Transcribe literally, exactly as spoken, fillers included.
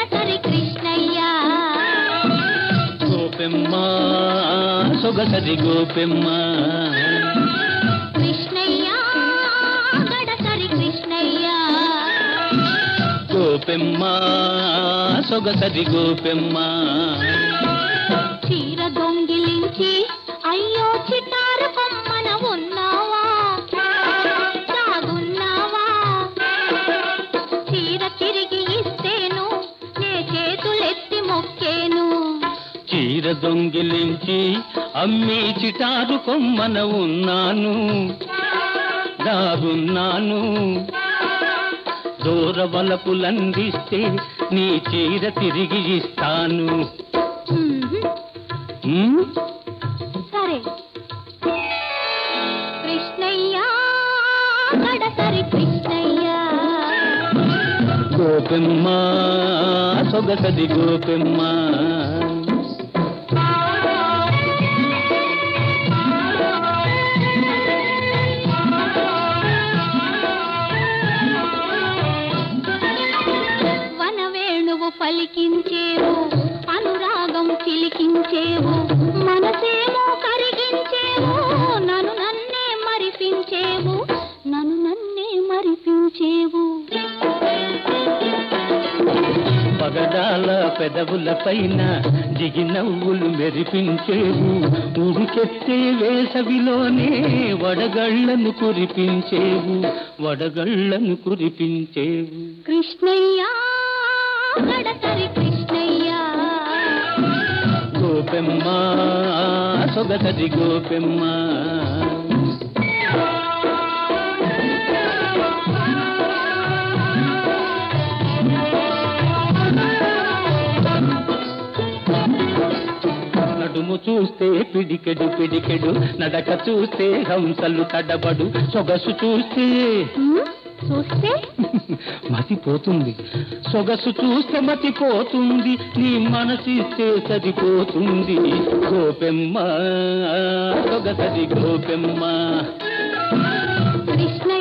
గడసరి కృష్ణయ్య గోపెమ్మ సొగసరి గోపెమ్మ కృష్ణయ్య గడసరి కృష్ణయ్య గోపెమ్మ సొగసరి గోపెమ్మ చీర దొంగిలించి అయ్యో చిటారు కొమ్మన ఉన్నావా సాగున్నావా చీర తిరిగి ఇస్తేను నే చేతులెత్తి మొక్కేను చీర దొంగిలించి అమ్మి చిటారు కొమ్మన ఉన్నాను దాగున్నాను దూర వలపులందిస్తే నీ చీర తిరిగి ఇస్తాను. మ్మ్. సరే కృష్ణయ్య గడసరి కృష్ణయ్య గోపెమ్మ సొగసరి గోపెమ్మ వనవేణువు పలికించేవు అనురాగం చిలికించేవు మనసేమో కరిగించేవు నన్ను నన్నే మరిపించేవు నన్ను నన్నే మరిపించేవు పగడాల పెదవుల పైన దిగి నవ్వులు మెరిపించేవు ఉడికెత్తే వేసవిలోనే వడగళ్లను కురిపించేవు వడగళ్లను కురిపించేవు కృష్ణయ్య గడసరి కృష్ణయ్య గోపెమ్మ సొగసరి గోపెమ్మ నడుము చూస్తే పిడికెడు పిడికెడు నడక చూస్తే హంసలు తడబడు సొగసు చూస్తే మ్మ్? చూస్తే మతిపోతుంది సొగసు చూస్తే మతిపోతుంది నీ మనసిస్తే సరిపోతుంది గోపెమ్మ సొగసరి గోపెమ్మ కృష్ణ